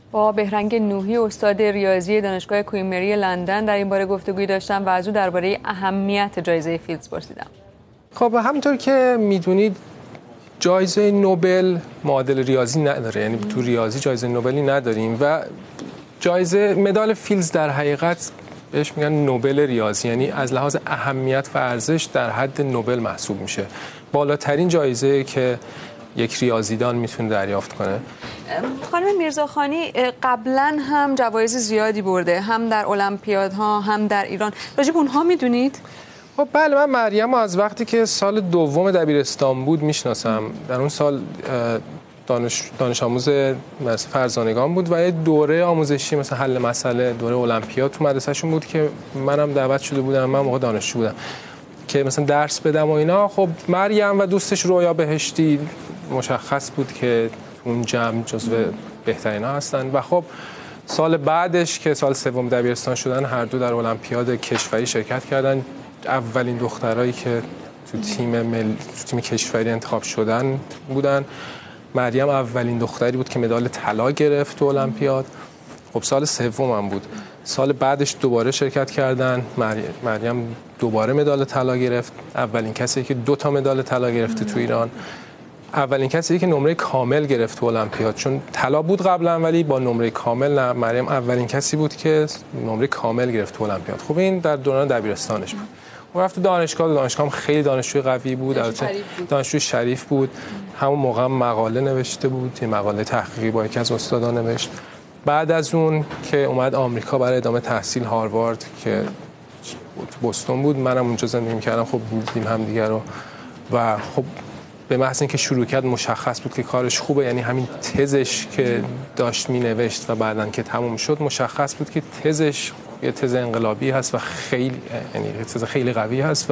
با بهرنگ نوحی استاد ریاضی دانشگاه کوئین مری لندن در این باره گفتگوی داشتم و از او درباره اهمیت جایزه فیلدز پرسیدم. خب همونطور که میدونید جایزه نوبل معادل ریاضی نداره، یعنی تو ریاضی جایزه نوبلی نداریم و جایزه مدال فیلدز در حقیقت بهش میگن نوبل ریاضی، یعنی از لحاظ اهمیت و ارزش در حد نوبل محسوب میشه. بالاترین جایزه که یک ریاضیدان میتونه دریافت کنه. خانم میرزاخانی قبلا هم جوایز زیادی برده، هم در المپیادها هم در ایران. راجع به اونها میدونید؟ خب بله، من مریم از وقتی که سال دوم دبیرستان بود میشناسم. در اون سال دانش آموز مدرسه فرزانگان بود و یه دوره آموزشی مثلا حل مسئله، دوره المپیاد تو مدرسهشون بود که منم دعوت شده بودم. من موقع دانشجو بودم که مثلا درس بدم و اینا. خب مریم و دوستش رویا بهشتی مشخص بود که اون جمع جزو بهترینا هستن و خب سال بعدش که سال سوم دبیرستان شدن هر دو در المپیاد کشوری شرکت کردن. اولین دخترایی که تو تیم کشوری انتخاب شدن بودن. مریم اولین دختری بود که مدال طلا گرفت تو المپیاد. خب سال سومم بود. سال بعدش دوباره شرکت کردن. مریم دوباره مدال طلا گرفت. اولین کسی که 2 مدال طلا گرفته تو ایران. اولین کسی که نمره کامل گرفت تو المپیاد، چون طلا بود قبلا ولی با نمره کامل نه. مریم اولین کسی بود که نمره کامل گرفت تو المپیاد. خب این در دوران دبیرستانش بود. اون رفت دانشگاه هم خیلی دانشجوی قوی بود، البته دانشجوی شریف بود. همون موقع هم مقاله نوشته بود، یه مقاله تحقیقی با یکی از استادان نوشت. بعد از اون که اومد آمریکا برای ادامه تحصیل هاروارد که بوستون بود، منم اونجا زندگی می‌کردم. خب دیدیم هم دیگه رو و خب به محض اینکه شروع کرد مشخص بود که کارش خوبه. یعنی همین تزش که داشت مینوشت و بعدن که تموم شد مشخص بود که تزش یه تز انقلابی هست و خیلی، یعنی تز خیلی قوی هست و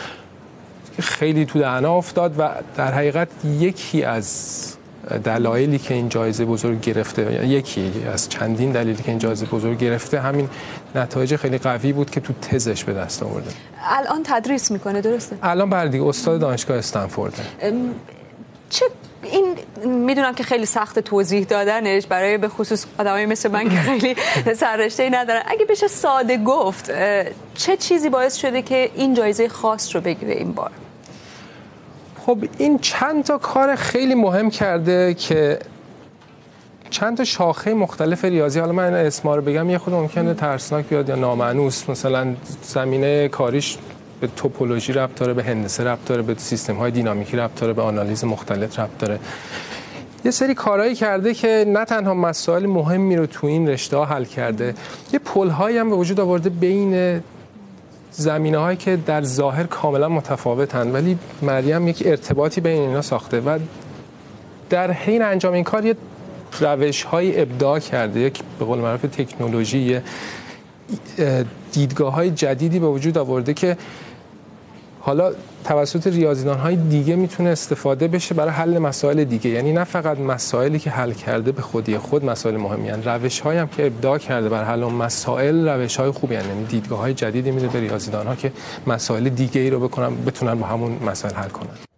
خیلی تو دهنا افتاد و در حقیقت یکی از دلایلی که این جایزه بزرگ گرفته، یکی از چندین دلیلی که این جایزه بزرگ گرفته، همین نتایج خیلی قوی بود که تو تزش به دست آورده. الان تدریس میکنه درسته؟ الان بله دیگه، استاد دانشگاه استنفورد. چه این میدونم که خیلی سخت توضیح دادنش برای به خصوص آدمایی مثل من که خیلی سررشته‌ای ندارن. اگه بشه ساده گفت چه چیزی باعث شده که این جایزه خاص رو بگیره این بار؟ خب این چند تا کار خیلی مهم کرده که چند تا شاخه مختلف ریاضی، حالا من اسما رو بگم یه خود ممکنه ترسناک بیاد یا نامانوس، مثلا زمینه کاریش به توپولوژی ربط داره، به هندسه ربط داره، به سیستم‌های دینامیکی ربط داره، به آنالیز مختلف ربط داره. یه سری کارهایی کرده که نه تنها مسائل مهمی رو تو این رشته‌ها حل کرده، یه پل‌هایی هم به وجود آورده بین زمینه‌هایی که در ظاهر کاملا متفاوتن ولی مریم یک ارتباطی بین اینا ساخته و در حین انجام این کار یه روش‌های ابداع کرده، یک به قول معروف تکنولوژی، دیدگاه‌های جدیدی به وجود آورده که حالا توسط ریاضیدان‌های دیگه میتونه استفاده بشه برای حل مسائل دیگه. یعنی نه فقط مسائلی که حل کرده به خودی خود مسائل مهمی هستند، روش‌هایی هم که ابداع کرده برای حل اون مسائل روش‌های خوبی هستند. یعنی دیدگاه‌های جدیدی میده به ریاضیدان‌ها که مسائل دیگه‌ای رو بتونن با همون مسائل حل کنن.